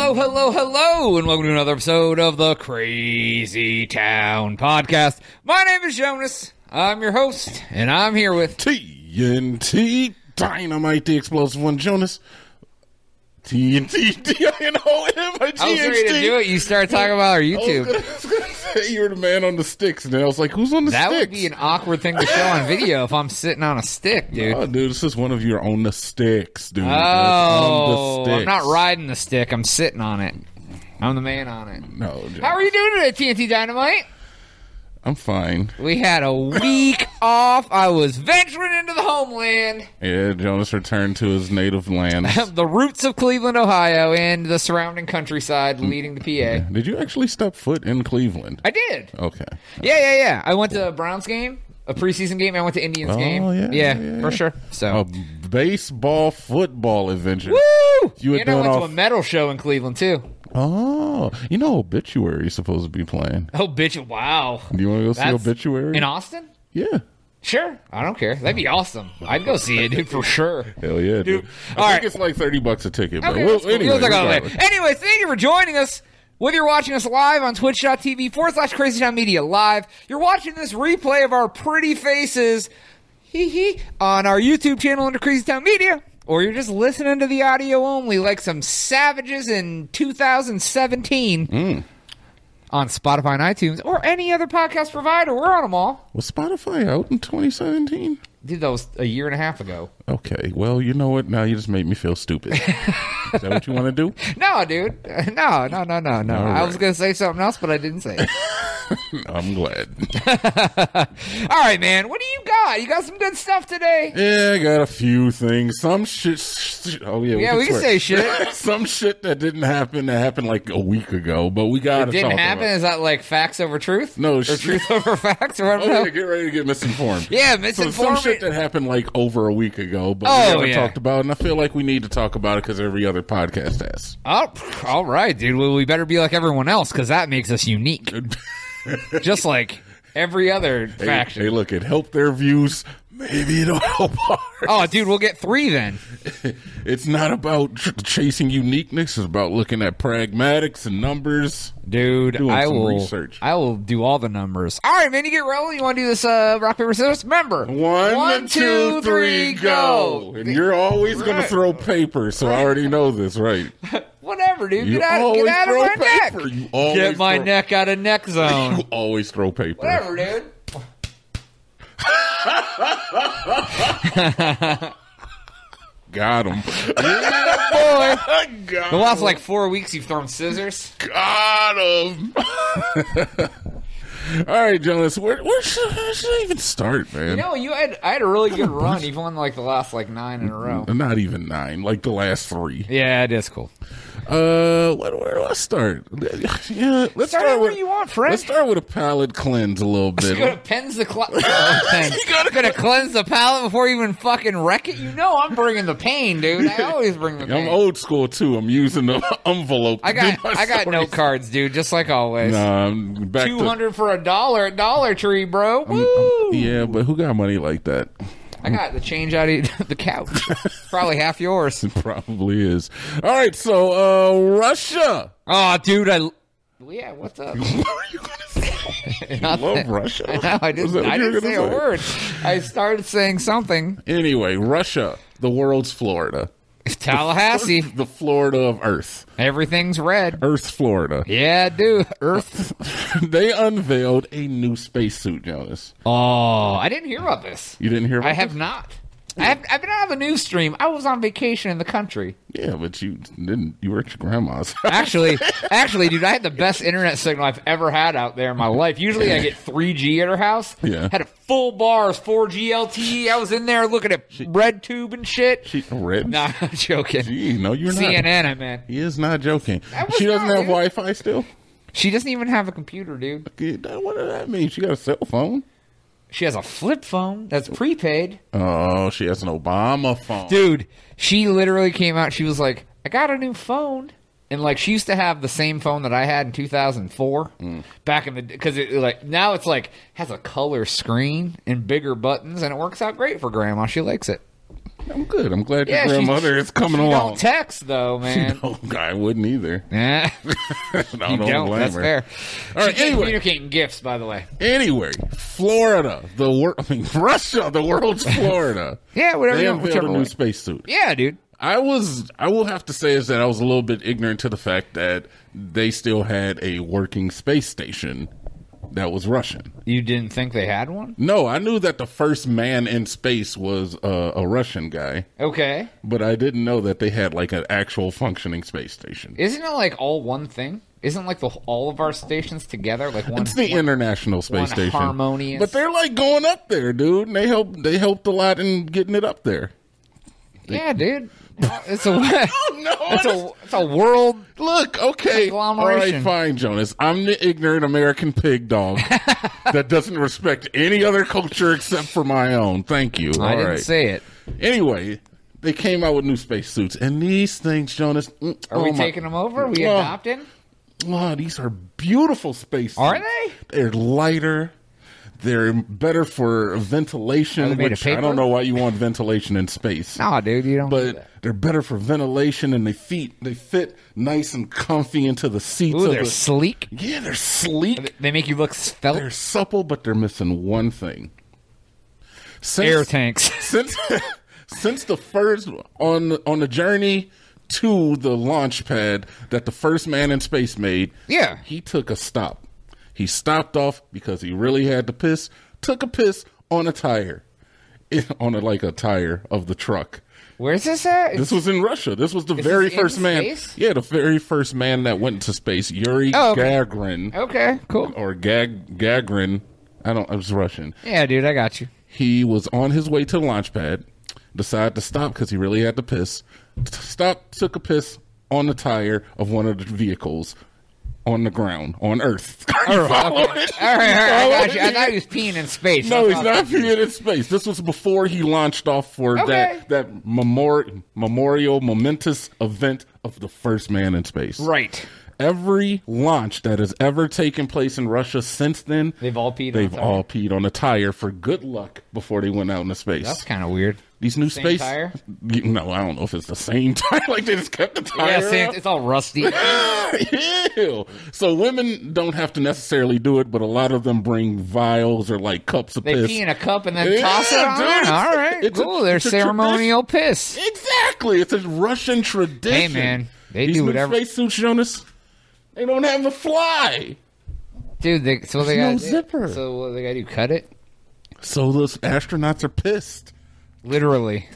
Hello, hello, hello, and welcome to another episode of the Crazy Town Podcast. My name is Jonas. I'm your host, and I'm here with TNT Dynamite, the explosive one, Jonas. TNT DINOMIGHT. I was ready to do it. You started talking about our YouTube. I was gonna say you're the man on the sticks, and then I was like, who's on the sticks? That would be an awkward thing to show on video if I'm sitting on a stick, dude. Oh, dude, this is one of your on the sticks, dude. Oh, on the I'm sticks. not riding the stick. I'm sitting on it. I'm the man on it. No, Jonas. How are you doing today, TNT Dynamite? I'm fine. We had a week off. I was venturing into the homeland. Yeah, Jonas returned to his native land. The roots of Cleveland, Ohio, and the surrounding countryside leading to PA. Did you actually step foot in Cleveland? I did. Okay. Yeah. I went to a Browns game, a preseason game. I went to Indians game. Yeah, for sure. So, A baseball, football adventure. woo! You were And I doing went to off- a metal show in Cleveland too. Oh, you know Obituary is supposed to be playing. Oh, bitch! Wow. Do you want to go see That's- Obituary? In Austin? Yeah. Sure. I don't care. That'd be awesome. I'd go see it, dude, for sure. Hell yeah, dude. All I right. think it's like $30 a ticket. But Okay, well, that's cool. anyway, We'll talk about it regardless. later. Anyway, thank you for joining us. Whether you're watching us live on twitch.tv/Crazy Town Media Live, you're watching this replay of our pretty faces on our YouTube channel under Crazy Town Media, or you're just listening to the audio only like some savages in 2017 on Spotify and iTunes or any other podcast provider. We're on them all. Was Spotify out in 2017? Dude, that was a year and a half ago. Okay, well, you know what? Now you just made me feel stupid. Is that what you want to do? No, dude. No. I was going to say something else, but I didn't say it. I'm glad. All right, man. What do you got? You got some good stuff today? Yeah, I got a few things. Some shit. Oh, yeah. Yeah, we can swear. say shit. Some shit that didn't happen that happened like a week ago, but we got to It didn't talk happen? about it. Is that like facts over truth? No, Or truth over facts? Or whatever? Oh, yeah, get ready to get misinformed. Yeah, So misinformed. some shit that happened like over a week ago, but Oh, we haven't yeah. talked about it, and I feel like we need to talk about it because every other podcast has. Oh, all right, dude. Well, we better be like everyone else because that makes us unique. Just like every other faction. Hey, look, it helped their views. Maybe it'll help ours. Oh, dude, we'll get 3 then. It's not about chasing uniqueness. It's about looking at pragmatics and numbers. Dude, Doing I some will research. I will do all the numbers. All right, man, you get rolling. You want to do this rock, paper, scissors? Remember. 1, 2, 3, go. And you're always going to Right. throw paper, so I already know this, right? Whatever, dude. You Get out always of throw my neck. paper. You always Get my throw- neck out of neck zone. You always throw paper. Whatever, dude. Got him. Boy. Got The last him. like 4 weeks, you've thrown scissors. Got him. All right, Jonas. Where should I even start, man? You know, I had a really good run. You've won like the last like 9 in a row. Not even 9, like the last 3. Yeah, it is cool. Where do I start? Yeah, let's Start start where with you want, friend. let's start with a palate cleanse a little You gotta bit. cleanse the you gotta cleanse the palate before you even fucking wreck it. You know I'm bringing the pain, dude. I always bring the pain. I'm old school too. I'm using the envelope. I to do got my note stories. cards, dude, just like always. Nah, I'm back to $200 for $1 at Dollar Tree, bro. Woo! yeah, but who got money like that? I got the change out of the couch. Probably half yours. Probably is. All right, so Russia. Oh, dude, yeah, what's up? What are you gonna say? You Nothing. love Russia. I know, I Was that didn't what you were say gonna a word. I started saying something. Anyway, Russia, the world's Florida. Tallahassee. The Florida of Earth. Everything's red. Earth's Florida. Yeah, dude. Earth. They unveiled a new spacesuit, Jonas. Oh, I didn't hear about this. You didn't hear about I have this? not. I've been out of the news stream. I was on vacation in the country. Yeah, but you didn't. You were at your grandma's. Actually, dude, I had the best internet signal I've ever had out there in my life. Usually I get 3G at her house. Yeah. Had a full bars, 4G LTE. I was in there looking at red tube and shit. She red. Nah, I'm joking. Gee, no, you're not. CNN, I meant. He is not joking. That was She doesn't not, have dude. Wi-Fi still. She doesn't even have a computer, dude. What does that mean? She got a cell phone. She has a flip phone that's prepaid. Oh, she has an Obama phone. Dude, she literally came out. She was like, I got a new phone. And like, she used to have the same phone that I had in 2004 back in the, because it like, now it's like, has a color screen and bigger buttons and it works out great for grandma. She likes it. I'm good. I'm glad Yeah, your grandmother is coming along. Don't text though, man. No, I wouldn't either. Nah, I you don't. That's her. fair. All right, anyway. Communicating gifts, by the way. Anyway, Florida, Russia, the world's Florida. Yeah, whatever. They you unveiled whichever a new way. spacesuit. Yeah, dude. I will have to say is that I was a little bit ignorant to the fact that they still had a working space station that was Russian. You didn't think they had one? No, I knew that the first man in space was a Russian guy, Okay. but I didn't know that they had like an actual functioning space station. Isn't it like all one thing? Isn't like all of our stations together like one? It's the International Space one Station. harmonious. But they're like going up there, dude. And they helped a lot in getting it up there. Yeah, dude. It's a No, it's a world. look, okay, all right, Conglomeration. fine, Jonas. I'm the ignorant American pig dog that doesn't respect any other culture except for my own. Thank you. I All didn't right. say it. Anyway, they came out with new spacesuits, and these things, Jonas. Are we taking them over? Are we Oh. adopting? Oh, these are beautiful spacesuits. Are they? They're lighter. They're better for ventilation, Are they made of which I paper? don't know why you want ventilation in space. Nah, dude, you don't. do But that. they're better for ventilation, and they fit nice and comfy into the seats. Ooh, of they're the, sleek. yeah, they're sleek. They make you look svelte. They're supple, but they're missing one thing. Air tanks. Since the first on the journey to the launch pad that the first man in space made, Yeah. he took a stop. He stopped off because he really had to piss. Took a piss on a tire, like a tire of the truck. Where's this at? This was in Russia. This was the Is very this in first man. space? Yeah, the very first man that went into space, Yuri Oh, okay. Gagarin, Okay, cool. or Gagarin. It was Russian. Yeah, dude, I got you. He was on his way to the launch pad, decided to stop because he really had to piss. Stopped, took a piss on the tire of one of the vehicles on the ground, on Earth. All right, I got you. I thought he was peeing in space. No, I he's thought- not peeing in space. This was before he launched off for Okay. that memorial, momentous event of the first man in space. Right. Every launch that has ever taken place in Russia since then, They've all peed on they've the tire? all peed on a tire for good luck before they went out into space. That's kind of weird. These new Same space tire? No, I don't know if it's the same tire. Like they just kept the tire. Yeah, see, out. it's all rusty. Ew. So women don't have to necessarily do it, but a lot of them bring vials or like cups of They piss. pee in a cup and then Yeah, toss it on. dude, it's- All right, it's a- cool. There's it's a ceremonial piss. Exactly. It's a Russian tradition. Hey, man, they These do new whatever- spacesuits, Jonas, they don't have the fly. Dude, they There's no got zipper. So what they got to do? Cut it? So those astronauts are pissed. Literally.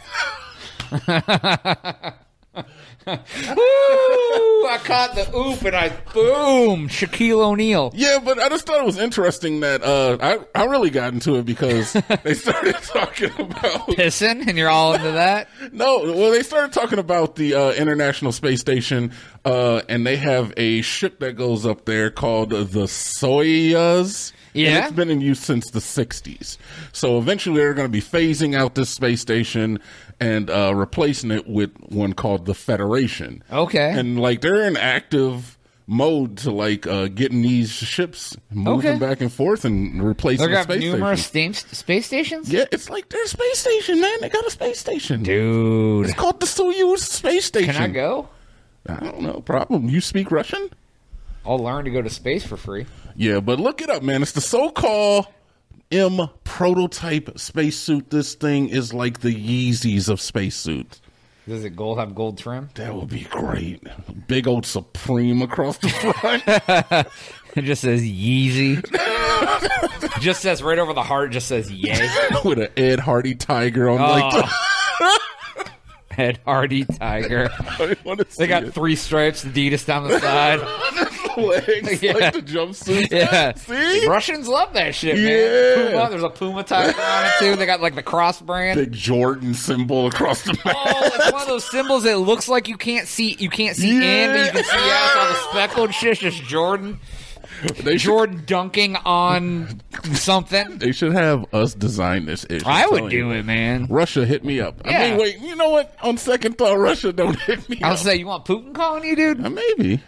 Woo! I caught the oop and I boom Shaquille O'Neal. Yeah, but I just thought it was interesting that I really got into it because they started talking about Pissing, and you're all into that. they started talking about the International Space Station, and they have a ship that goes up there called the Soyuz. Yeah. And it's been in use since the 60s. So eventually they're going to be phasing out this space station and replacing it with one called the Federation. Okay. And like they're in active mode to like getting these ships moving Okay. back and forth and replacing They the got space numerous station. space stations. Yeah, it's like their space station, man. They got a space station. Dude, It's called the Soyuz space station. can I go? I don't know. Problem. You speak Russian? I'll learn to go to space for free. Yeah, but look it up, man. It's the so-called M prototype spacesuit. This thing is like the Yeezys of spacesuits. Does it have gold trim? That would be great. Big old Supreme across the front. It just says Yeezy. Just says right over the heart. Just says yay. With an Ed Hardy tiger on like the... Ed Hardy Tiger. I wanna see They got it. 3 stripes, Adidas down the side. legs Yeah. like the jumpsuits. Yeah. See? Russians love that shit, man. Yeah. Puma, there's a Puma tiger on it too. They got like the cross brand. Big Jordan symbol across the map. Oh, it's one of those symbols that looks like you can't see in, but you can see out. All the speckled shit. Just Jordan. They should, Jordan dunking on something. they should have us design this issue. I would do it, man. Russia, hit me up. I Yeah. mean, wait, you know what? On second thought, Russia, don't hit me I'll up. say, you want Putin calling you, dude? Maybe.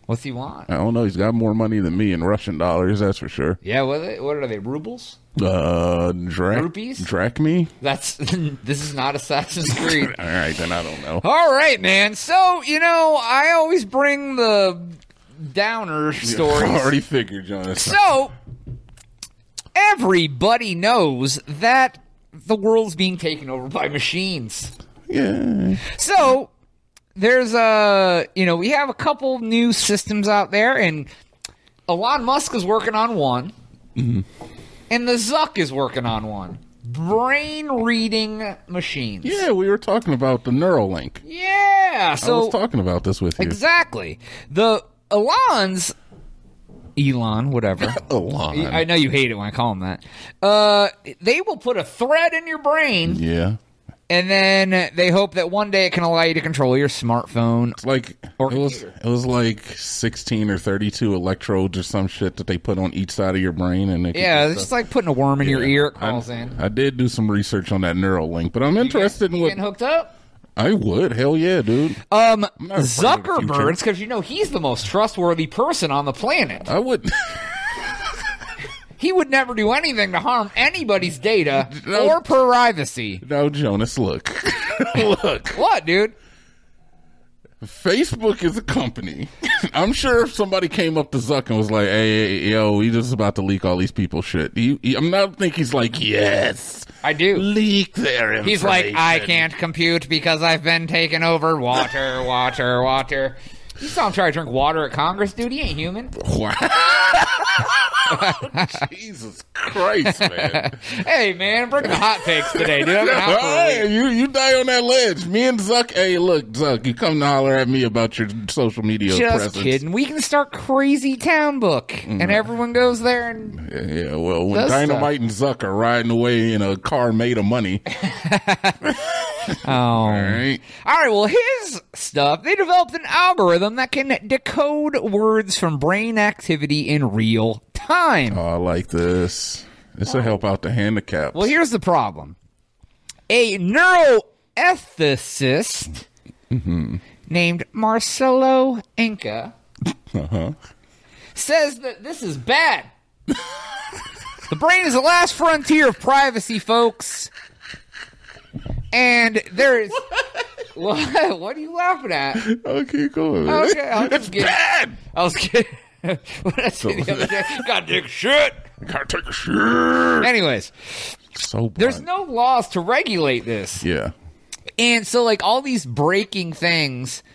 What's he want? I don't know. He's got more money than me in Russian dollars, that's for sure. Yeah, what are they? Rubles? Rupees? Drachmi? This is not Assassin's Creed. All right, then I don't know. All right, man. So, I always bring the downer stories. I already figured, Jonas. So, everybody knows that the world's being taken over by machines. Yeah. So, there's we have a couple new systems out there, and Elon Musk is working on one, and the Zuck is working on one. Brain-reading machines. Yeah, we were talking about the Neuralink. Yeah. So I was talking about this with you. Exactly. The Elon, whatever. Elon. I know you hate it when I call him that. They will put a thread in your brain. Yeah. And then they hope that one day it can allow you to control your smartphone. It's like it was like 16 or 32 electrodes or some shit that they put on each side of your brain, and it's just like putting a worm in your ear. It calls in. I did do some research on that Neuralink, but I'm interested in what getting hooked up. I would. Hell yeah, dude. Zuckerberg, because he's the most trustworthy person on the planet. I would. He would never do anything to harm anybody's data or privacy. No, Jonas, look. Look. What, dude? Facebook is a company. I'm sure if somebody came up to Zuck and was like, hey, yo, we just about to leak all these people's shit. I'm not thinking he's like, yes. I do. Leak their information. He's like, I can't compute because I've been taken over. Water, water, water. You saw him try to drink water at Congress, dude. He ain't human. Wow. Jesus Christ, man. Hey, man, bring the hot takes today, dude. You die on that ledge. Me and Zuck. Hey, look, Zuck, you come to holler at me about your social media presence. Just kidding. We can start Crazy Town Book, and everyone goes there and yeah. Well, when Dynamite and Zuck are riding away in a car made of money. All right. Well, his stuff, they developed an algorithm that can decode words from brain activity in real time. Oh, I like this. This will help out the handicapped. Well, here's the problem. A neuroethicist named Marcelo Inca says that this is bad. The brain is the last frontier of privacy, folks. And there is... What are you laughing at? Okay, go on. Okay, it's bad! I was kidding. What did I say the other day? Gotta take a shit. Gotta take a shit. Anyways. So bad. There's no laws to regulate this. Yeah. And so, like, all these breaking things...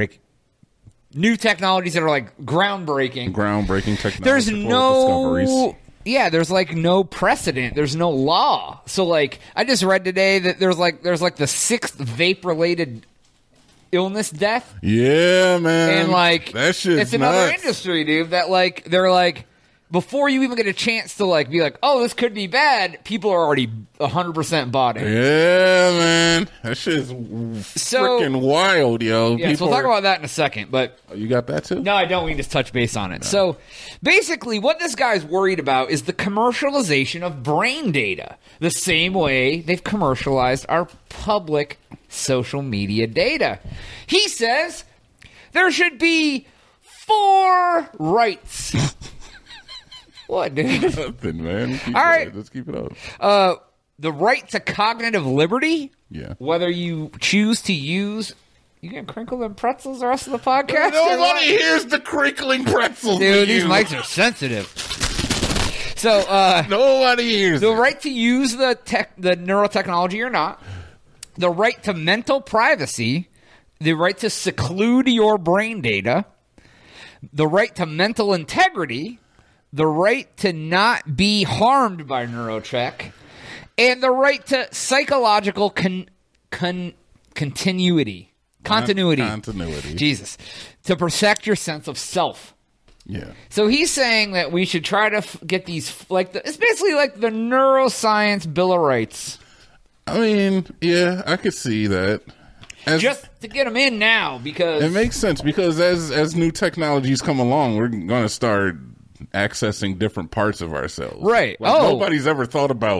New technologies that are, like, groundbreaking. Groundbreaking technology. There's discoveries. Yeah, there's like no precedent. There's no law. So like I just read today that there's like the 6th vape-related illness death. Yeah, man. And like that shit's it's another nuts. industry, dude, that like they're like before you even get a chance to like be like, "Oh, this could be bad," people are already 100% bought it. Yeah, man. That shit's freaking wild, yo. Yeah, so we'll talk about that in a second, but you got that too? No, I don't. We can just touch base on it. No. So, basically, what this guy's worried about is the commercialization of brain data, the same way they've commercialized our public social media data. He says there should be 4 rights. What, dude? Nothing, man. All right. Let's keep it up. The right to cognitive liberty. Yeah. Whether you choose to use... You gonna crinkle them pretzels the rest of the podcast? Nobody hears the crinkling pretzels. Dude, these mics are sensitive. So, nobody hears the right to use the neurotechnology or not, the right to mental privacy, the right to seclude your brain data, the right to mental integrity, the right to not be harmed by neurocheck, and the right to psychological continuity. Jesus. To protect your sense of self. Yeah. So he's saying that we should try to get these, it's basically like the neuroscience Bill of Rights. I mean, yeah, I could see that. Just to get them in now, because... It makes sense, because as new technologies come along, we're going to start accessing different parts of ourselves. Right. Nobody's ever thought about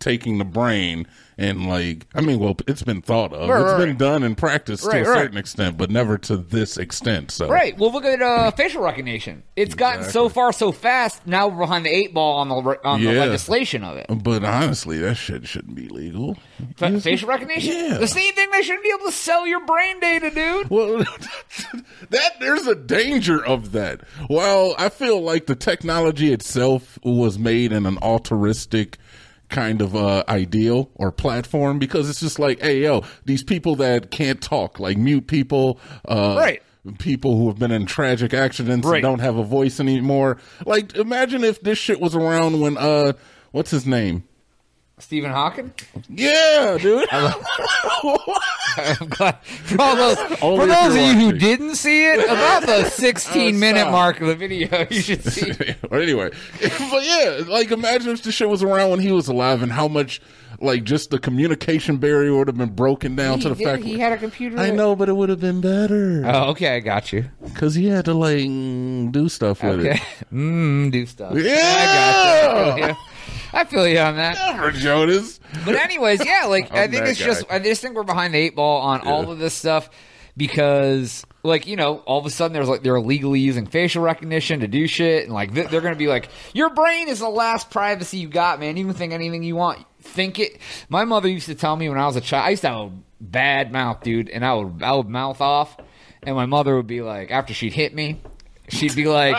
taking the brain and like, I mean, well, it's been thought of. Right, it's right. been done and practiced to a Right. certain extent, but never to this extent. So Right. Well, look at facial recognition. It's gotten so far so fast. Now we're behind the 8 ball on the legislation of it. But honestly, that shit shouldn't be legal. Facial recognition? Yeah. The same thing. They shouldn't be able to sell your brain data, dude. Well, there's a danger of that. Well, I feel like the technology itself was made in an altruistic kind of ideal or platform, because it's just like, hey, yo, these people that can't talk, like mute people, Right. people who have been in tragic accidents Right. and don't have a voice anymore. Like, imagine if this shit was around when what's his name? Stephen Hawking? Yeah, dude. I'm glad. For those Only if of you're you who watching. didn't see it, about the 16-minute stop. mark of the video, you should see. Or anyway, but yeah, like imagine if the shit was around when he was alive, and how much, like, just the communication barrier would have been broken down to the fact he had a computer. I know, but it would have been better Oh, okay, I got you. because he had to like do stuff with Okay, it. do stuff. Yeah, I got you. I feel you on that. Never, Jonas. But anyways, yeah, like I I'm think that it's just guy. I just think we're behind the 8 ball on all of this stuff because, like, you know, all of a sudden there's like they're illegally using facial recognition to do shit, and like they're going to be like, your brain is the last privacy you got, man. You can think anything you want. Think it. My mother used to tell me when I was a child. I used to have a bad mouth, dude, and I would mouth off, and my mother would be like, after she'd hit me, she'd be like.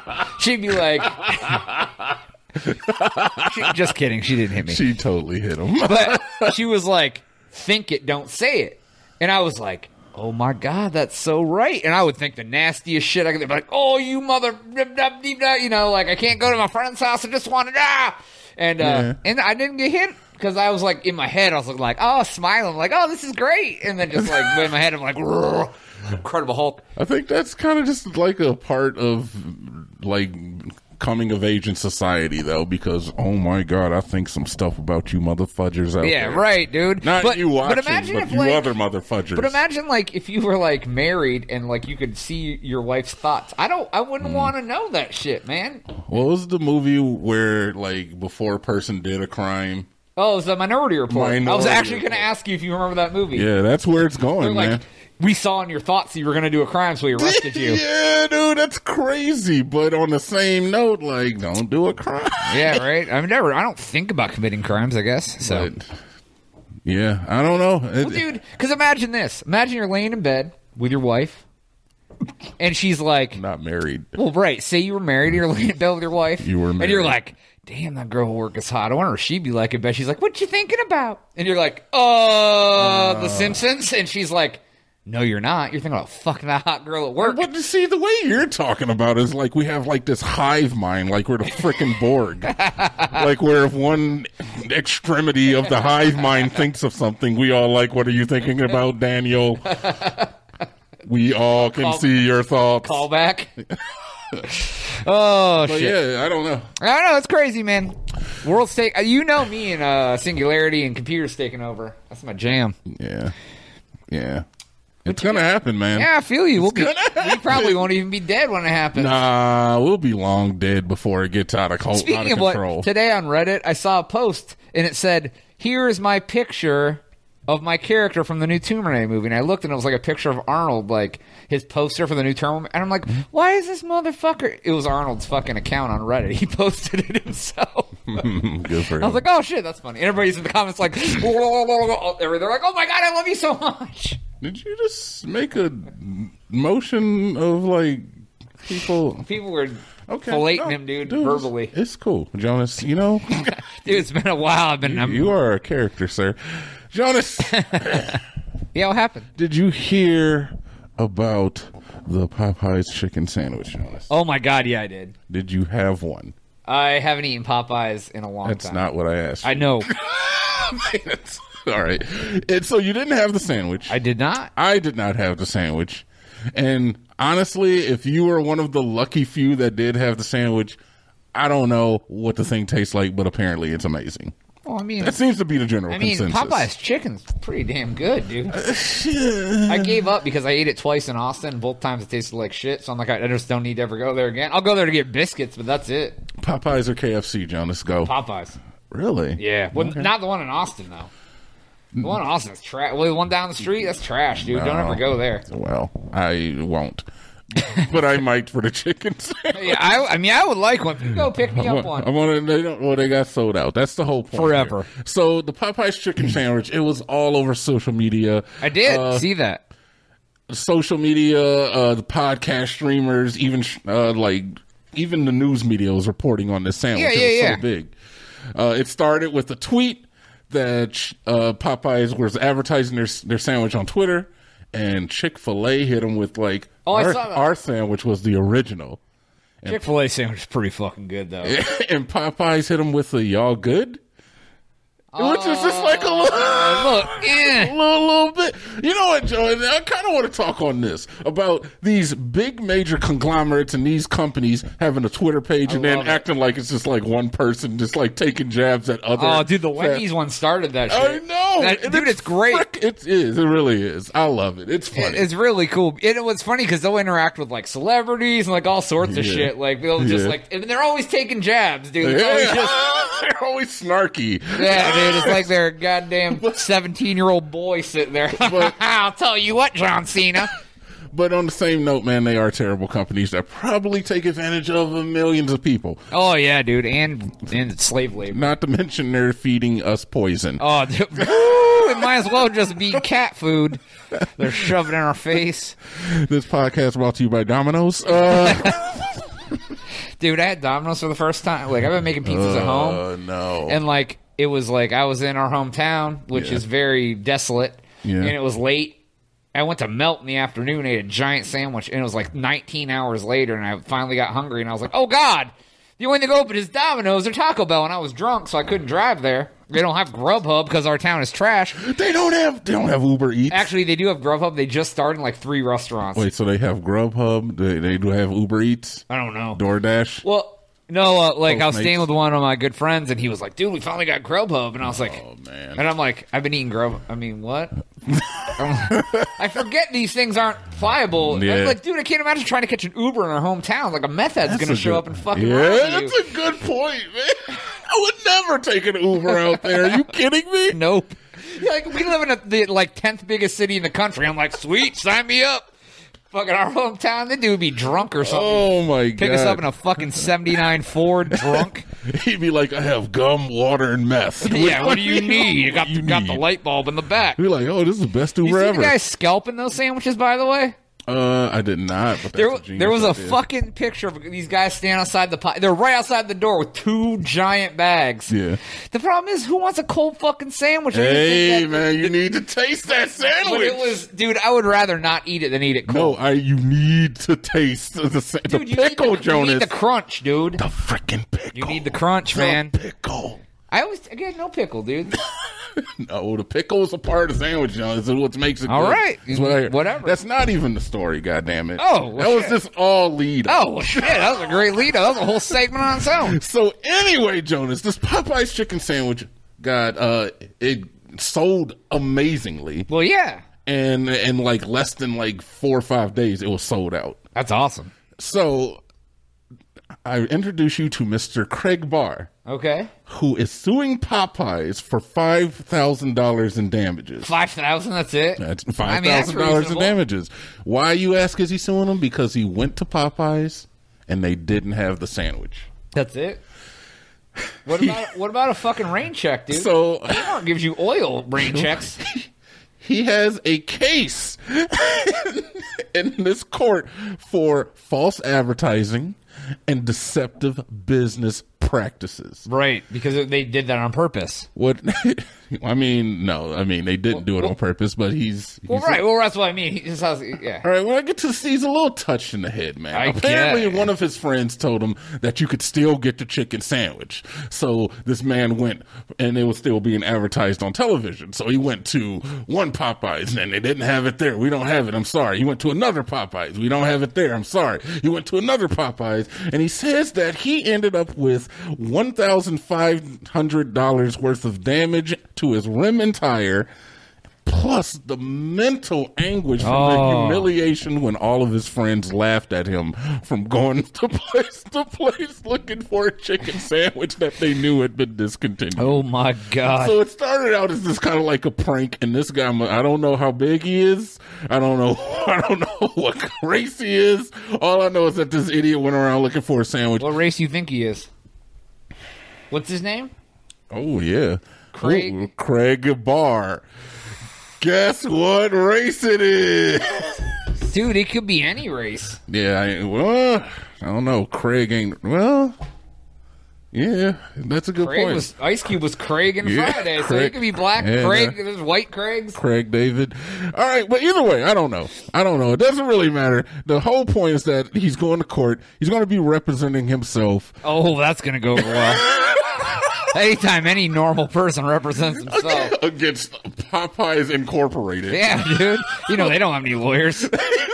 Just kidding. She didn't hit me. She totally hit him. But she was like, think it, don't say it. And I was like, oh my God, that's so right. And I would think the nastiest shit. I could be like, oh, you mother, you know, like I can't go to my friend's house. I just wanted, And I didn't get hit because I was like, in my head, I was like, oh, smiling, like, oh, this is great. And then just like in my head, I'm like, Incredible Hulk. I think that's kind of just like a part of like coming of age in society, though, because oh my God, I think some stuff about you motherfudgers out there. Yeah, right, dude. Not you watching, but imagine but if, you like, other motherfudgers. But imagine like if you were like married and like you could see your wife's thoughts. I wouldn't want to know that shit, man. What was the movie where like before a person did a crime? Oh, it's the Minority Report. I was Minority actually going to Report. ask you if you remember that movie. Yeah, that's where it's They're going, like, man. we saw in your thoughts that you were going to do a crime, so we arrested you. Yeah, dude, that's crazy. But on the same note, like, don't do a crime. Yeah, right. I don't think about committing crimes, I guess. So, But, yeah, I don't know. well, dude, because imagine this. Imagine you're laying in bed with your wife, and she's like, Not married. well, right. Say you were married, and you're laying in bed with your wife. You were And you're married. like, damn, that girl at work is hot. I wonder what she'd be like in bed. She's like, what you thinking about? And you're like, The Simpsons. And she's like, no, you're not. You're thinking about fucking that hot girl at work. But you see, the way you're talking about is like we have like this hive mind, like we're the frickin' Borg. Like where if one extremity of the hive mind thinks of something, we all like, what are you thinking about, Daniel? We all can see your thoughts. Call back. Oh, But shit. yeah, I don't know. I don't know. It's crazy, man. World's take. You know me and Singularity and computers taking over. That's my jam. Yeah. Yeah. It's gonna happen, man. Yeah, I feel you. We happen. probably won't even be dead when it happens. Nah, we'll be long dead before it gets out of Speaking of control. what, today on Reddit, I saw a post and it said, "Here is my picture of my character from the new Tomb Raider movie." And I looked and it was like a picture of Arnold, like his poster for the new Tomb Raider. And I'm like, why is this motherfucker? It was Arnold's fucking account on Reddit. He posted it himself. Good for him. I was like, oh shit, that's funny. And everybody's in the comments like, they're like, oh my God, I love you so much. Did you just make a motion of like people? People were Okay, filleting no, him, dude, it's- verbally. It's cool, Jonas. You know, Dude, it's been a while. you are a character, sir. Jonas, Yeah, what happened? did you hear about the Popeyes chicken sandwich, Jonas? Oh my God, yeah, I did. Did you have one? I haven't eaten Popeyes in a long That's time. not what I asked. I know. All right. And so you didn't have the sandwich. I did not. I did not have the sandwich. And honestly, if you were one of the lucky few that did have the sandwich, I don't know what the thing tastes like, but apparently it's amazing. Well, I mean, That seems to be the general consensus. Popeyes chicken's pretty damn good, dude. I gave up because I ate it twice in Austin. Both times it tasted like shit, so I'm like, I just don't need to ever go there again. I'll go there to get biscuits, but that's it. Popeyes or KFC, Jonas? Go. Popeyes. Really? Yeah, well, not the one in Austin though. The one in Austin is trash. Well, the one down the street, that's trash, dude. Don't ever go there. Well, I won't. But I might for the chicken sandwich. Yeah, I would like one. You go pick me up one. They got sold out. That's the whole point. Forever. Here. So the Popeyes chicken sandwich, it was all over social media. I did see that. Social media, the podcast streamers, even even the news media was reporting on this sandwich. It was so big. It started with a tweet that Popeyes was advertising their sandwich on Twitter, and Chick-fil-A hit them with our sandwich was the original. Chick-fil-A sandwich is pretty fucking good though. And Popeyes hit them with the y'all good? Which is just like a little bit. You know what, Joe? I kind of want to talk on this about these big major conglomerates and these companies having a Twitter page and then acting like it's just like one person just like taking jabs at other. Oh, dude, the Wendy's one started that shit. I know. Dude, it's great. It is. It really is. I love it. It's funny. It's really cool. And it was funny because they'll interact with like celebrities and like all sorts of shit. Like they'll just and they're always taking jabs, dude. They're always snarky. Yeah, dude. It's like they're a goddamn 17-year-old boy sitting there. I'll tell you what, John Cena. But on the same note, man, they are terrible companies that probably take advantage of millions of people. Oh, yeah, dude. And slave labor. Not to mention they're feeding us poison. Oh, dude. It might as well just be cat food. They're shoving in our face. This podcast brought to you by Domino's. Dude, I had Domino's for the first time. Like, I've been making pizzas at home. Oh, no. And, like, it was like I was in our hometown, which is very desolate. Yeah. And it was late. I went to Melt in the afternoon, ate a giant sandwich, and it was like 19 hours later, and I finally got hungry, and I was like, oh, God, the only thing open is Domino's or Taco Bell, and I was drunk, so I couldn't drive there. They don't have Grubhub because our town is trash. They don't have Uber Eats. Actually, they do have Grubhub. They just started in like 3 restaurants. Wait, so they have Grubhub? They do have Uber Eats? I don't know. DoorDash? Well, no, I was staying with one of my good friends, and he was like, dude, we finally got Grubhub. And I was like, oh, man. And I'm like, I've been eating Grubhub. I mean, what? I forget these things aren't pliable. Yeah. I was like, dude, I can't imagine trying to catch an Uber in our hometown. Like, a meth head's going to show up and fucking rob you. That's a good point, man. I would never take an Uber out there. Are you kidding me? Nope. Like, we live in the 10th biggest city in the country. I'm like, sweet, sign me up. Fucking our hometown, the dude would be drunk or something. Oh, my God. Pick us up in a fucking 79 Ford drunk. He'd be like, I have gum, water, and meth. Yeah, what do you need? You got the light bulb in the back. He'd be like, oh, this is the best Uber ever. You see the guy scalping those sandwiches, by the way? I did not. But there was a fucking picture of these guys standing outside the They're right outside the door with 2 giant bags. Yeah. The problem is, who wants a cold fucking sandwich? Hey, man, you need to taste that sandwich. But it was, dude, I would rather not eat it than eat it cold. No, you need to taste the pickle, Jonas. You need the crunch, dude. The freaking pickle. You need the crunch, man. Pickle. Again, no pickle, dude. No, the pickle is a part of the sandwich, Jonas. It's what makes it all good. Right. Whatever. That's not even the story, goddammit. Oh, that was just all lead up. Oh, well, shit. That was a great lead up. That was a whole segment on its own. So, anyway, Jonas, this Popeye's chicken sandwich it sold amazingly. Well, yeah. And in like less than like 4 or 5 days, it was sold out. That's awesome. So, I introduce you to Mr. Craig Barr. Okay. Who is suing Popeyes for $5,000 in damages. 5,000? That's it? That's $5,000 in damages. Why, you ask, is he suing them? Because he went to Popeyes and they didn't have the sandwich. That's it? What about a fucking rain check, dude? So Walmart gives you oil rain checks. He has a case in this court for false advertising and deceptive business practices. Right, because they did that on purpose. What? I mean, no. I mean, they didn't do it on purpose, but he's right. Well, that's what I mean. He just has, yeah. All right, when I get to see, he's a little touched in the head, man. Apparently, one of his friends told him that you could still get the chicken sandwich. So this man went, and it was still being advertised on television. So he went to one Popeyes, and they didn't have it there. We don't have it. I'm sorry. He went to another Popeyes. We don't have it there. I'm sorry. He went to another Popeyes, and he says that he ended up with $1,500 worth of damage to his rim and tire, plus the mental anguish from the humiliation when all of his friends laughed at him from going to place looking for a chicken sandwich that they knew had been discontinued. Oh my God. So it started out as this kind of like a prank, and this guy, I don't know how big he is. I don't know what race he is. All I know is that this idiot went around looking for a sandwich. What race you think he is? What's his name? Oh, yeah. Craig? Ooh, Craig Barr. Guess what race it is? Dude, it could be any race. Yeah, I don't know. Craig ain't, yeah, that's a good point. Ice Cube was Craig and Friday, so he could be black Craig. There's white Craigs. Craig David. All right, but either way, I don't know. It doesn't really matter. The whole point is that he's going to court. He's going to be representing himself. Oh, that's going to go well. Anytime any normal person represents himself. Against Popeyes Incorporated. Yeah, dude. You know, they don't have any lawyers.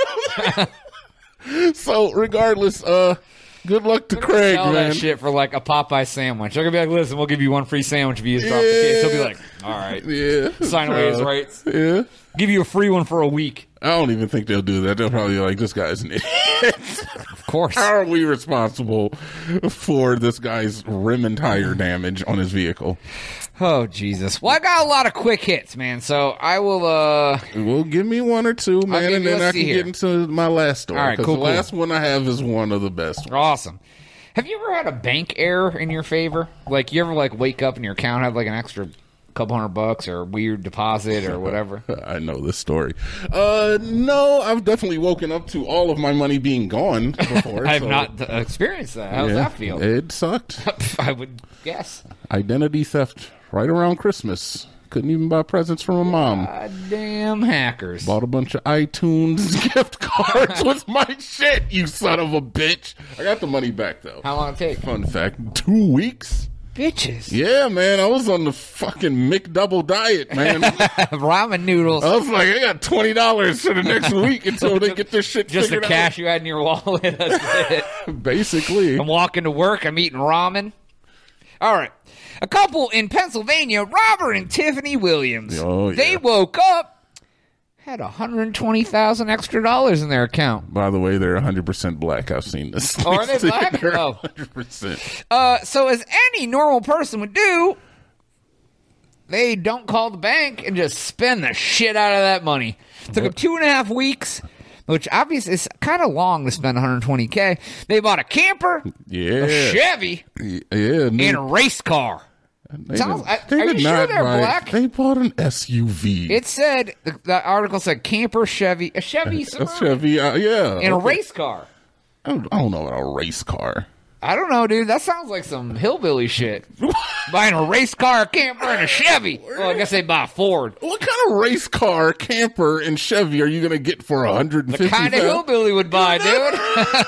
So, regardless, good luck to Craig, sell man. That shit for like a Popeye sandwich. They're gonna be like, listen, we'll give you one free sandwich if you just drop the case. He'll be like, all right. Yeah. Sign away his rights. Yeah. Give you a free one for a week. I don't even think they'll do that. They'll probably be like, this guy's an idiot. Of course. How are we responsible for this guy's rim and tire damage on his vehicle? Oh, Jesus. Well, I got a lot of quick hits, man, so I will, Well, give me one or two, man, and then I can get into my last story. All right, cool, the last one I have is one of the best. Awesome. Have you ever had a bank error in your favor? Like, you ever, like, wake up and your account had, like, an extra couple $100 or a weird deposit or whatever? I know this story. No, I've definitely woken up to all of my money being gone before. I've not experienced that. How does that feel? It sucked. I would guess. Identity theft right around Christmas. Couldn't even buy presents from a mom. Goddamn hackers. Bought a bunch of iTunes gift cards with my shit, you son of a bitch. I got the money back, though. How long did it take? Fun fact, 2 weeks. Bitches. Yeah, man, I was on the fucking McDouble diet, man. Ramen noodles. I was like, I got $20 for the next week until they get this shit Just the figured cash out. you had in your wallet. That's it. Basically. I'm walking to work. I'm eating ramen. All right. A couple in Pennsylvania, Robert and Tiffany Williams. Oh, yeah. They woke up, had $120,000 extra dollars in their account. By the way, they're 100% black. I've seen this. Oh, are they black? They're Oh. 100%. So as any normal person would do, they don't call the bank and just spend the shit out of that money. Took them 2.5 weeks, which obviously is kind of long to spend $120K. They bought a camper, Yeah. a Chevy, Yeah. and a race car. They Sounds- did are you sure not they're buy- black? They bought an SUV. It said, the article said camper, Chevy, a Chevy a Suburban, Chevy, yeah. and a Okay. race car. I don't know about a race car. I don't know, dude. That sounds like some hillbilly shit. Buying a race car, a camper, and a Chevy. Well, I guess they buy a Ford. What kind of race car, camper, and Chevy are you going to get for $150,000? The kind of hillbilly would buy, dude.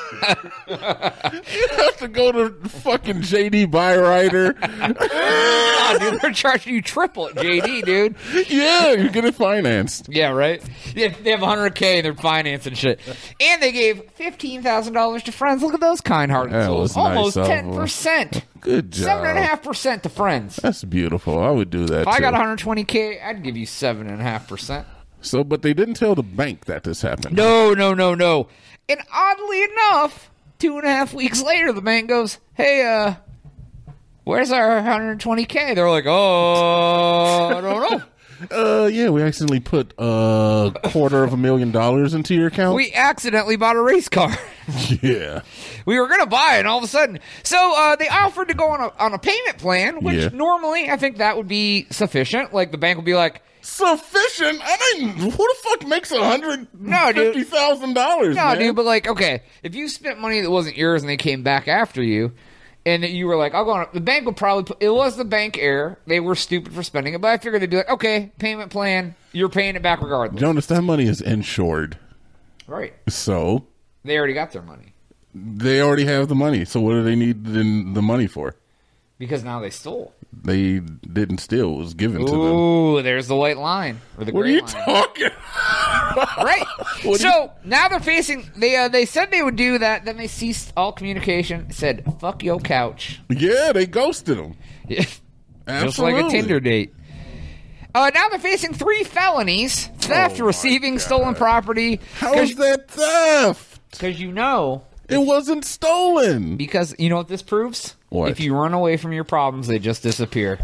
You have to go to fucking JD Byrider. Oh, dude, they're charging you triple at JD, dude. Yeah, you get it financed. Yeah, right? They have $100K and they're financing shit. And they gave $15,000 to friends. Look at those kind-hearted That souls. was nice Almost of 10%. Good job. 7.5% to friends. That's beautiful. I would do that If I too. got $120K, I'd give you 7.5%. So, but they didn't tell the bank that this happened. No. And oddly enough, 2.5 weeks later, the bank goes, hey, where's our $120K? They're like, oh, I don't know. Yeah, we accidentally put $250,000 into your account. We accidentally bought a race car. Yeah. We were going to buy it, and all of a sudden. So they offered to go on a payment plan, which Yeah. normally I think that would be sufficient. Like, the bank would be like, Sufficient? I mean, who the fuck makes $150,000? no, dude, but like, okay, if you spent money that wasn't yours and they came back after you, and you were like, I'll go on. The bank would probably it was the bank error. They were stupid for spending it, but I figured they'd be like, okay, payment plan, you're paying it back regardless. Jonas, that money is insured. Right. So, They already got their money. they already have the money. So, what do they need the money for? Because now they stole. They didn't steal. It was given to them. Ooh, there's the white line. Or the What are gray you line. talking Right. What do So now they're facing. They said they would do that. Then they ceased all communication. Said, "Fuck your couch." Yeah, they ghosted them. Just Absolutely. like a Tinder date. Now they're facing 3 felonies: theft, receiving stolen property. How is that theft? Because you know. It wasn't stolen. Because you know what this proves? What? If you run away from your problems, they just disappear.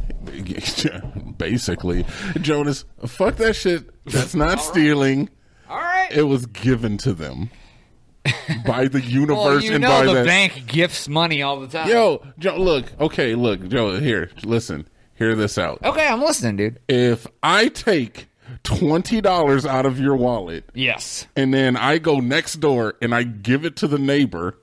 Basically. Jonas, fuck that shit. That's not stealing. All right. It was given to them by the universe. Well, you and know by the that. bank gifts money all the time. Yo, Joe, look, Joe, here, listen, hear this out. Okay, I'm listening, dude. If I take $20 out of your wallet, Yes. and then I go next door and I give it to the neighbor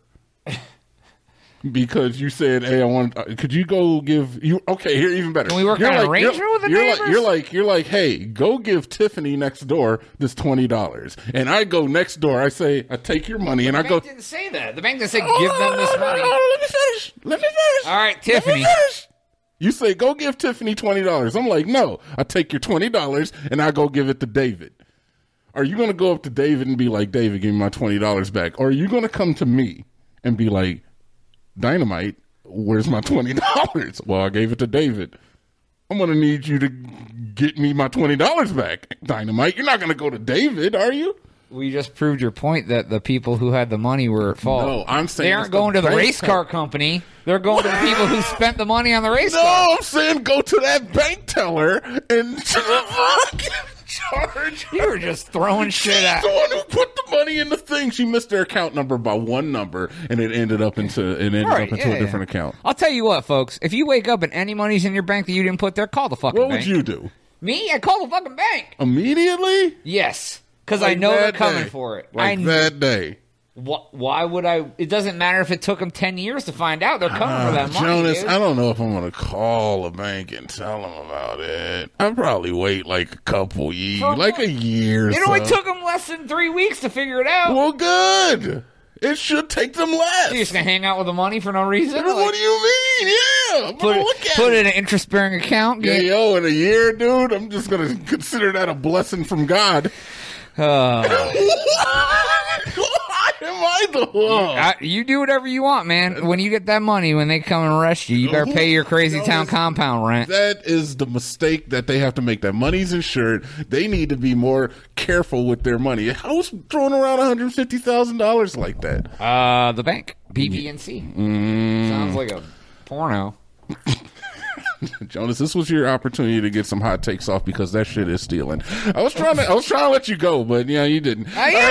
because you said, "Hey, I want." Could you go give you? Okay, here, even better. Can we work on an arrangement with the neighbors? You're like, hey, go give Tiffany next door this $20, and I go next door. I say, I take your money, and I go. The bank didn't say that. The bank didn't say give them this money. Let me finish. All right, Tiffany. You say, go give Tiffany $20. I'm like, no, I take your $20 and I go give it to David. Are you going to go up to David and be like, David, give me my $20 back? Or are you going to come to me and be like, Dynamite, where's my $20? Well, I gave it to David. I'm going to need you to get me my $20 back. Dynamite, you're not going to go to David, are you? We just proved your point that the people who had the money were at fault. No, I'm saying they aren't going to the race car company. They're going to the people who spent the money on the race car. No, I'm saying go to that bank teller and fucking charge her. You were just throwing shit at. The one who put the money in the thing. She missed their account number by one number, and it ended up into a different account. I'll tell you what, folks. If you wake up and any money's in your bank that you didn't put there, call the fucking bank. What would you do? Me? I call the fucking bank. Immediately? Yes. Because I know they're coming for it. That day. Why would I? It doesn't matter if it took them 10 years to find out. They're coming for that money, Jonas, dude. I don't know if I'm going to call a bank and tell them about it. I'll probably wait like a couple years, like a year. It only took them less than 3 weeks to figure it out. Well, good. It should take them less. You're just going to hang out with the money for no reason? What do you mean? Yeah. I'm gonna look at put it in an interest-bearing account. Yeah, yo, in a year, dude, I'm just going to consider that a blessing from God. Why am I the one? You do whatever you want, man. When you get that money, when they come and arrest you, you better pay your crazy town compound rent. That is the mistake that they have to make. That money's insured. They need to be more careful with their money. Who's throwing around $150,000 like that? The bank, BB&C. Sounds like a porno. Jonas, this was your opportunity to get some hot takes off because that shit is stealing. I was trying to let you go, but yeah, you didn't.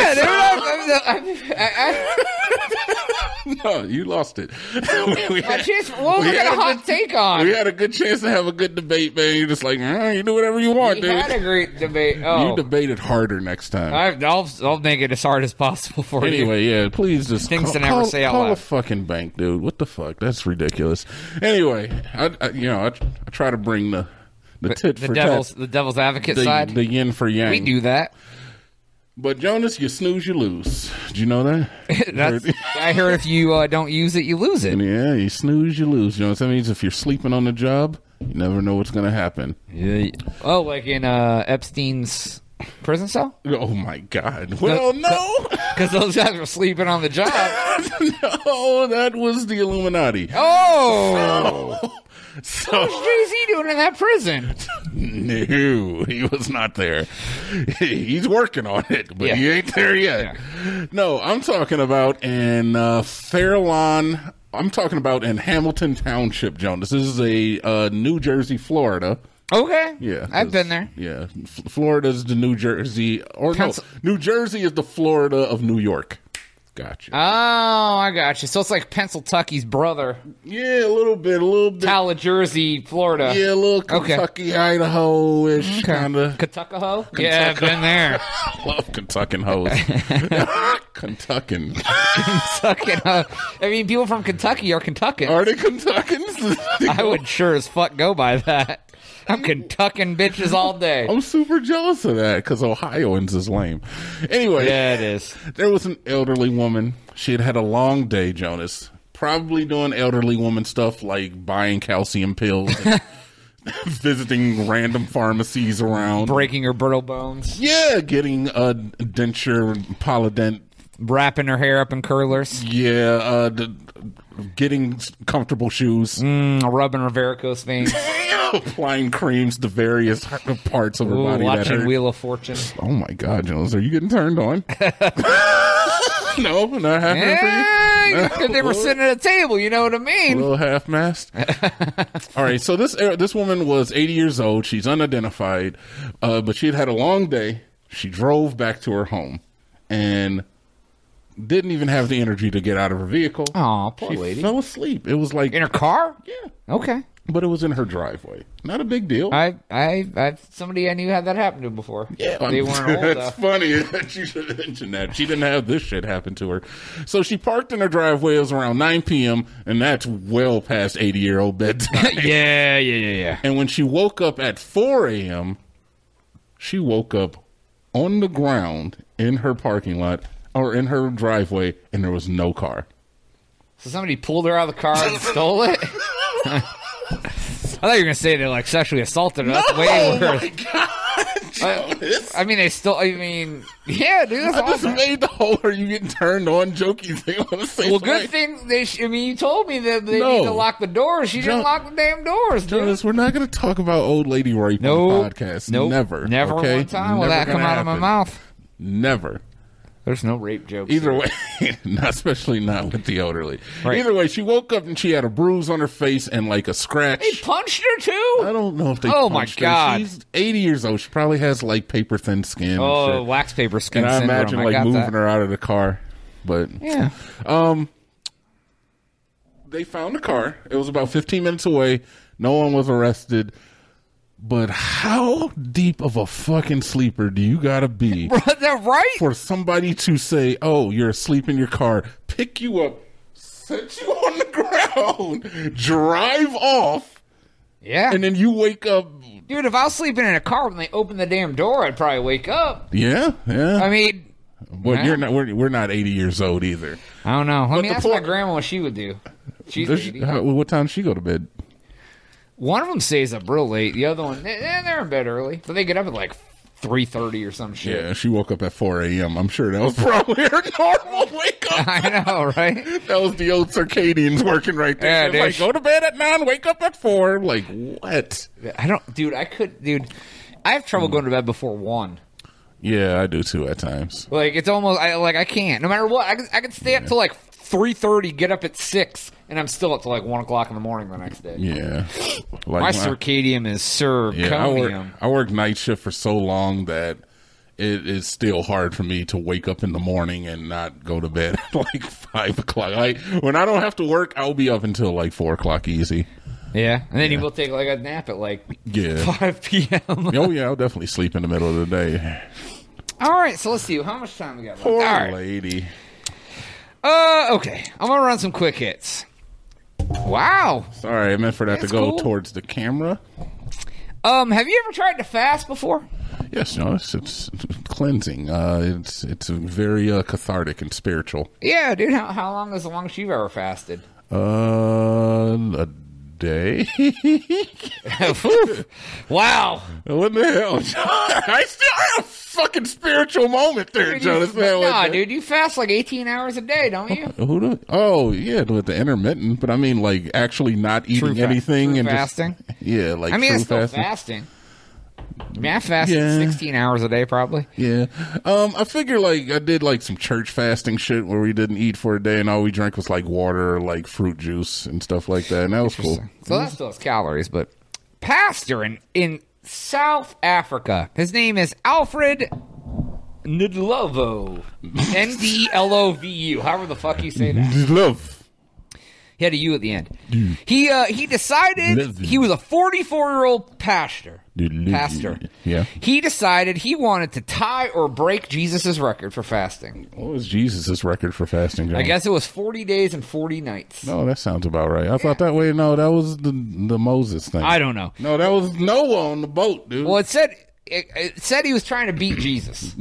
No, you lost it. We had a hot take on? We had a good chance to have a good debate, man. You're just like, you do whatever you want, dude. We had a great debate. You debated harder next time. I'll make it as hard as possible for you. Anyway, yeah, please just things to never say out loud. Call a fucking bank, dude. What the fuck? That's ridiculous. Anyway, I try to bring the tit for tat. The devil's advocate side. The yin for yang. We do that. But Jonas, you snooze, you lose. Did you know that? I heard if you don't use it, you lose it. Yeah, you snooze, you lose. You know what that means? If you're sleeping on the job, you never know what's going to happen. Yeah. Oh, like in Epstein's prison cell? Oh, my God. Well, no. Because those guys were sleeping on the job. No, that was the Illuminati. Oh. So what was Jay-Z doing in that prison? No, he was not there. He's working on it, but he ain't there yet. Yeah. No, I'm talking about in Fairlawn. I'm talking about in Hamilton Township, Jonas. This is a New Jersey, Florida. Okay. Yeah. I've been there. Yeah. Florida's the New Jersey. New Jersey is the Florida of New York. Gotcha. Oh, I got you. So it's like Pennsylvania's brother. Yeah, a little bit. Tala, Jersey, Florida. Yeah, a little Kentucky, Idaho-ish kind of. Kentucky-ho? Yeah, I've been there. I love Kentuckin hoes. Kentuckin. Kentuckin. I mean, people from Kentucky are Kentuckans. Are they Kentuckans? I would sure as fuck go by that. I'm Kentuckin bitches all day. I'm super jealous of that because Ohioans is lame. Anyway. Yeah, it is. There was an elderly woman. She had a long day, Jonas. Probably doing elderly woman stuff like buying calcium pills and visiting random pharmacies around. Breaking her brittle bones. Yeah, getting a denture, Polident. Wrapping her hair up in curlers. Yeah, getting comfortable shoes, Rubbing her varicose veins. applying creams to various parts of her body. Watching Wheel of Fortune. Oh my God, Jones, are you getting turned on? No, not happening for you. If they were sitting at a table, you know what I A mean? little half-mast. All right, so this woman was 80 years old. She's unidentified, but she had a long day. She drove back to her home and didn't even have the energy to get out of her vehicle. Oh, poor She lady. fell asleep. It was like In her car? yeah, Okay. but it was in her driveway. Not a big deal. I somebody I knew had that happen to before. Yeah, They weren't old. That's funny that you should mention that. She didn't have this shit happen to her. So she parked in her driveway. It was around 9 p.m., and that's well past 80-year-old bedtime. Yeah. And when she woke up at 4 a.m., she woke up on the ground in her parking lot or in her driveway, and there was no car. So somebody pulled her out of the car and stole it? I thought you were going to say they like sexually assaulted her. That's way worse. My God, Jonas. I mean, yeah, dude, that's I just awesome. made the whole "are you getting turned on" jokey thing on the same. Well, good thing you told me that they No. need to lock the doors. She didn't lock the damn doors, dude. Jonas, we're not going to talk about old lady rape on the podcast. Nope. Never. Never okay? one time will Never that come gonna out of my happen. mouth. Never. There's no rape jokes. Either here. way, not especially not with the elderly. Right. Either way, she woke up and she had a bruise on her face and like a scratch. They punched her too? I don't know if they. Oh, my punched her. God. She's 80 years old. She probably has like paper thin skin. and Oh, shit. wax paper skin And I syndrome. imagine I like got moving that. her out of the car. But Yeah. they found the car. It was about 15 minutes away. No one was arrested. But how deep of a fucking sleeper do you gotta be That right? for somebody to say, "Oh, you're asleep in your car," pick you up, set you on the ground, drive off, Yeah. and then you wake up? Dude, if I was sleeping in a car when they opened the damn door, I'd probably wake up. Yeah. I mean, But you're not. We're not 80 years old either. I don't know. Let me the ask my point- grandma what she would do. She's Does 80. what time does she go to bed? One of them stays up real late. The other one, they're in bed early. But they get up at like 3:30 or some shit. Yeah, she woke up at 4 a.m. I'm sure that was probably her normal wake up. I know, right? That was the old circadians working right there. Yeah, It's like, dude. go to bed at 9, wake up at 4. Like, what? I have trouble going to bed before 1. Yeah, I do too at times. Like, it's almost, I can't. No matter what, I could stay up till like 3:30, get up at 6, and I'm still up till like 1 o'clock in the morning the next day. Yeah. Like My circadium is circonium. I work night shift for so long that it is still hard for me to wake up in the morning and not go to bed at like 5 o'clock. When I don't have to work, I'll be up until like 4 o'clock easy. Yeah, and then you will take like a nap at like Yeah. 5 p.m. Oh, yeah, I'll definitely sleep in the middle of the day. All right, so let's see. How much time we got left? Poor All right. lady. Okay. I'm going to run some quick hits. Wow. Sorry, I meant for that That's to go cool. towards the camera. Have you ever tried to fast before? Yes, no, it's cleansing. It's very cathartic and spiritual. Yeah, dude. How long is the longest you've ever fasted? A day. Whew. Wow. What the hell? I still have a fucking spiritual moment there, Dude, Jonas. dude, you fast like 18 hours a day, don't you? Oh, yeah, with the intermittent, but I mean, like, actually not eating anything. True and fasting? Just, yeah, like, I mean, true it's still fasting. fasting. I mean, I fasted Yeah. 16 hours a day, probably. Yeah. I figure, like, I did, like, some church fasting shit where we didn't eat for a day and all we drank was, like, water or, like, fruit juice and stuff like that. And that was cool. So that still has calories, but pastor in South Africa. His name is Alfred Ndlovu. Ndlovu. However the fuck you say that. Love. He had a U at the end. He decided he was a 44-year-old pastor. Yeah. He decided he wanted to tie or break Jesus' record for fasting. What was Jesus' record for fasting, John? I guess it was 40 days and 40 nights. No, that sounds about right. I thought that way. No, that was the Moses thing. I don't know. No, that was Noah on the boat, dude. Well, it said he was trying to beat Jesus.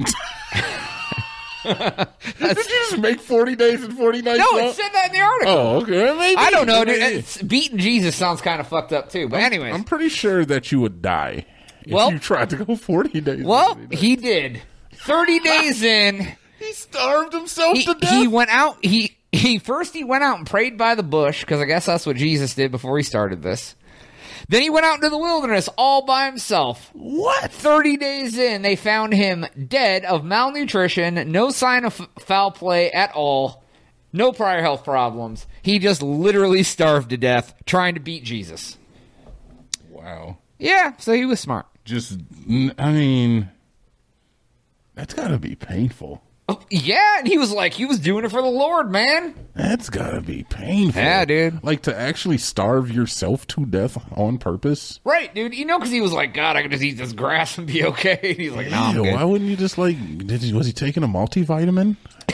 Did you just make 40 days and 40 nights? No, it said that in the article. Oh, okay. Maybe. I don't know, dude. Maybe. Beating Jesus sounds kind of fucked up too. But anyways, I'm pretty sure that you would die if Well- you tried to go 40 days. well, 40 nights. he did. 30 days in, he starved himself to death. he went out. He He went out and prayed by the bush, because I guess that's what Jesus did before he started this. Then he went out into the wilderness all by himself. What? 30 days in, they found him dead of malnutrition, no sign of foul play at all, no prior health problems. He just literally starved to death trying to beat Jesus. Wow. Yeah, so he was smart. I mean, that's got to be painful. Oh, yeah, and he was doing it for the Lord, man. That's got to be painful. Yeah, dude. Like, to actually starve yourself to death on purpose? Right, dude. Because he was like, God, I could just eat this grass and be okay. He's like, no, I'm good. Why wouldn't you just, was he taking a multivitamin?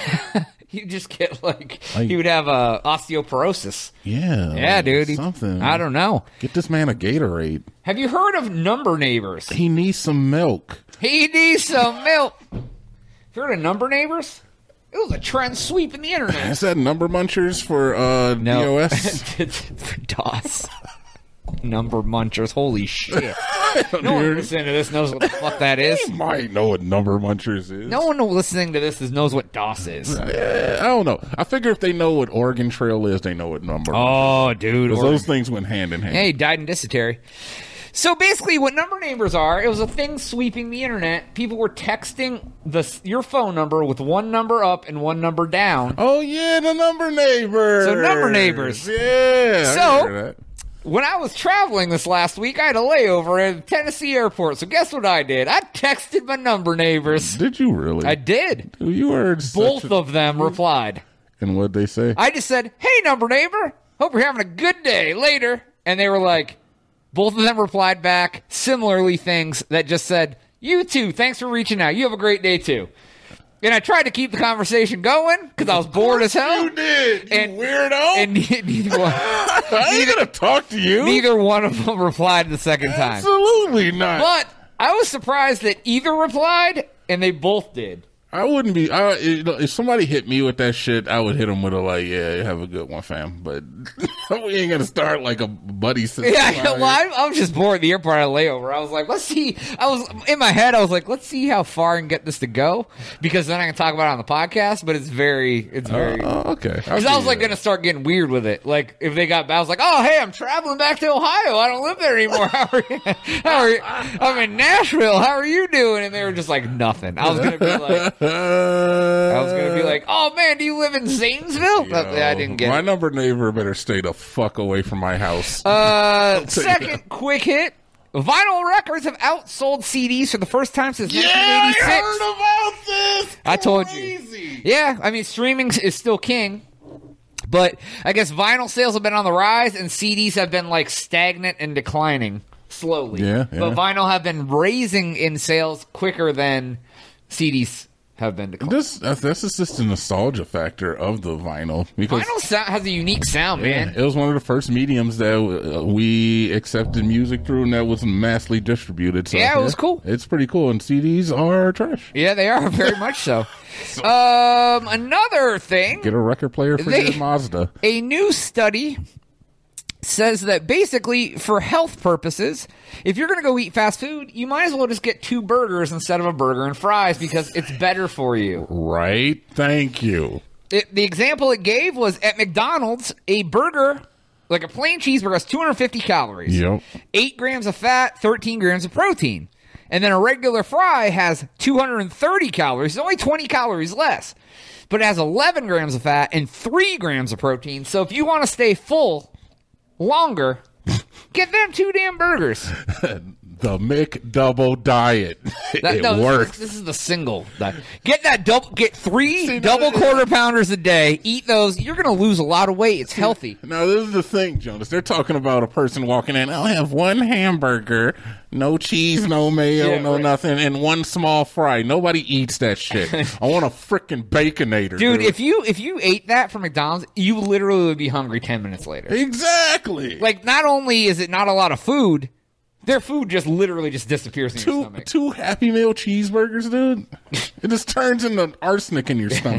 You just get, he would have osteoporosis. Yeah. Yeah, dude. Something. I don't know. Get this man a Gatorade. Have you heard of Number Neighbors? He needs some milk. He needs some milk. You heard of Number Neighbors? It was a trend sweeping the internet. Is that Number Munchers for DOS? For DOS. Number Munchers. Holy shit. No one listening to this knows what the fuck that is. You might know what Number Munchers is. No one listening to this knows what DOS is. I don't know. I figure if they know what Oregon Trail is, they know what Number Munchers is. Oh, dude. Because those things went hand in hand. Yeah, he died in dysentery. So basically, what Number Neighbors are, it was a thing sweeping the internet. People were texting your phone number with one number up and one number down. Oh, yeah, the Number Neighbors. So Number Neighbors. Yeah. So when I was traveling this last week, I had a layover at Tennessee Airport. So guess what I did? I texted my Number Neighbors. Did you really? I did. You were both of them replied. And what'd they say? I just said, hey, Number Neighbor, hope you're having a good day. Later. And they were like, both of them replied back similarly things that just said, you too, thanks for reaching out. You have a great day too. And I tried to keep the conversation going because I was bored as hell. You did, you weirdo. And neither one. I ain't gonna talk to you. Neither one of them replied the second time. Absolutely not. But I was surprised that either replied and they both did. I wouldn't be. If somebody hit me with that shit, I would hit them with a yeah, have a good one, fam. But we ain't gonna start like a buddy system. Yeah, well, I was just bored at the airport at a layover. I was like, let's see. I was in my head. I was like, let's see how far I can get this to go because then I can talk about it on the podcast. But it's very okay. Because I was gonna start getting weird with it. Like if they got, I was like, oh hey, I'm traveling back to Ohio. I don't live there anymore. How are you? I'm in Nashville. How are you doing? And they were just like nothing. I was gonna be like, oh man, do you live in Zanesville? I didn't get my it. Number Neighbor better stay the fuck away from my house. Second quick hit. Vinyl records have outsold CDs for the first time since 1986. I heard about this. I told Crazy. you. Yeah, I mean, streaming is still king. But I guess vinyl sales have been on the rise and CDs have been stagnant and declining slowly. Yeah. But vinyl have been raising in sales quicker than CDs have been declining. This is just a nostalgia factor of the vinyl. Because vinyl has a unique sound, man. It was one of the first mediums that we accepted music through and that was massively distributed. So, it was cool. It's pretty cool. And CDs are trash. Yeah, they are very much so. Another thing. Get a record player for your Mazda. A new study says that basically for health purposes, if you're going to go eat fast food, you might as well just get 2 burgers instead of a burger and fries because it's better for you. Right. Thank you. The example it gave was at McDonald's, a burger, like a plain cheeseburger, has 250 calories. Yep. 8 grams of fat, 13 grams of protein. And then a regular fry has 230 calories. It's only 20 calories less. But it has 11 grams of fat and 3 grams of protein. So if you want to stay full longer, get them 2 damn burgers. The McDouble diet. It works. This is the single. Get 3 double quarter pounders a day. Eat those. You're going to lose a lot of weight. It's healthy. Now, this is the thing, Jonas. They're talking about a person walking in. I'll have 1 hamburger, no cheese, no mayo, nothing, and 1 small fry. Nobody eats that shit. I want a freaking Baconator. Dude, if you ate that from McDonald's, you literally would be hungry 10 minutes later. Exactly. Not only is it not a lot of food, their food just literally just disappears in your stomach. 2 Happy Meal cheeseburgers, dude. It just turns into arsenic in your stomach.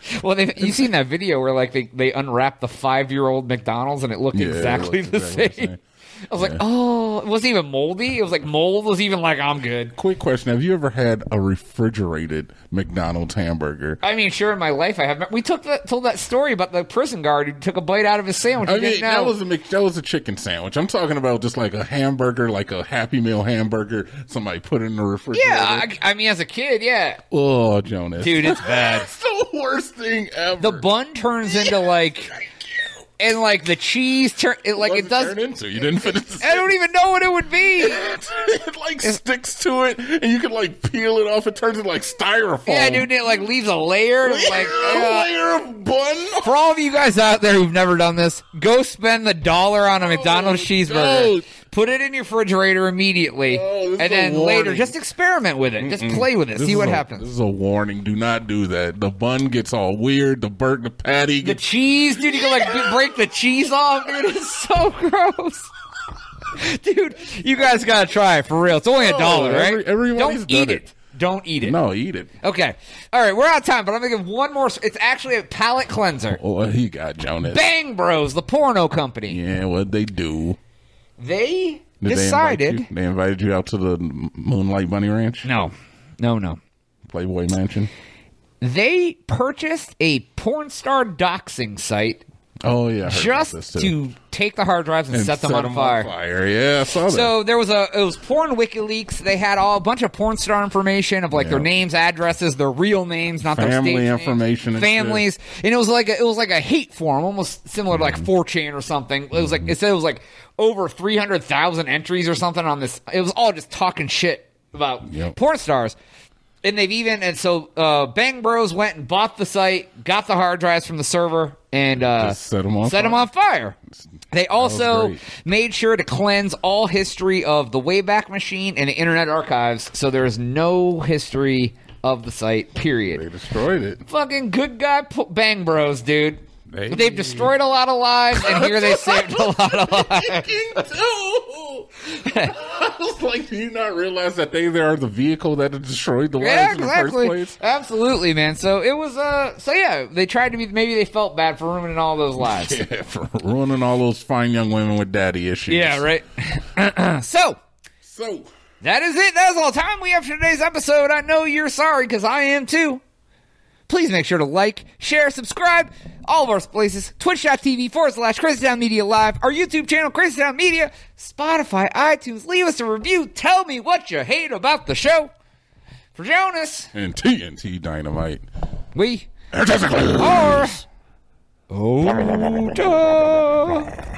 Well, you seen that video where like they unwrapped the 5-year-old McDonald's and it looked exactly the same. I was like, oh, it wasn't even moldy. It was like mold was even like, I'm good. Quick question. Have you ever had a refrigerated McDonald's hamburger? I mean, sure, in my life I have. We told that story about the prison guard who took a bite out of his sandwich. I mean, that was a chicken sandwich. I'm talking about just like a hamburger, like a Happy Meal hamburger. Somebody put it in the refrigerator. Yeah, I mean, as a kid, yeah. Oh, Jonas. Dude, it's bad. It's the worst thing ever. The bun turns into like... And like the cheese, turn into. You didn't finish. I don't even know what it would be. It like sticks to it, and you can like peel it off. It turns into like styrofoam. Yeah, dude, it like leaves a layer, like a layer of bun. For all of you guys out there who've never done this, go spend the $1 on a McDonald's cheeseburger. God. Put it in your refrigerator immediately, and then later just experiment with it. Just play with it. See what happens. This is a warning. Do not do that. The bun gets all weird. The patty. The cheese, dude. You can like break the cheese off, dude. It's so gross. Dude, you guys gotta try it for real. It's only $1, right? Everybody's Don't eat it. Don't eat it. No, eat it. Okay. All right, we're out of time, but I'm going to give one more. It's actually a palate cleanser. Oh, what you got, Jonas? Bang Bros, the porno company. Yeah, what'd they do? They decided... They invited you out to the Moonlight Bunny Ranch? No. Playboy Mansion? They purchased a porn star doxing site. Oh, yeah. Just to take the hard drives and set them on fire. Yeah, I saw that. So it was porn WikiLeaks. They had a bunch of porn star information of like their names, addresses, their real names, not their stage family information, names, families, and it was like a hate forum, almost similar to like 4chan or something. It was like it said it was like over 300,000 entries or something on this. It was all just talking shit about porn stars. And so Bang Bros went and bought the site, got the hard drives from the server, and set them on fire. They also made sure to cleanse all history of the Wayback Machine and the Internet Archives, so there is no history of the site, period. They destroyed it. Fucking good guy Bang Bros, dude. They've destroyed a lot of lives, and here they saved a lot of lives. I was like, do you not realize that they are the vehicle that destroyed the lives in the first place? Absolutely, man. So it was, they tried to be, maybe they felt bad for ruining all those lives. Yeah, for ruining all those fine young women with daddy issues. Yeah, right. So. That is it. That is all the time we have for today's episode. I know you're sorry, because I am too. Please make sure to like, share, subscribe, all of our places, twitch.tv/Crazy Media Live, our YouTube channel, Crazy Town Media, Spotify, iTunes. Leave us a review. Tell me what you hate about the show. For Jonas. And TNT Dynamite. We are...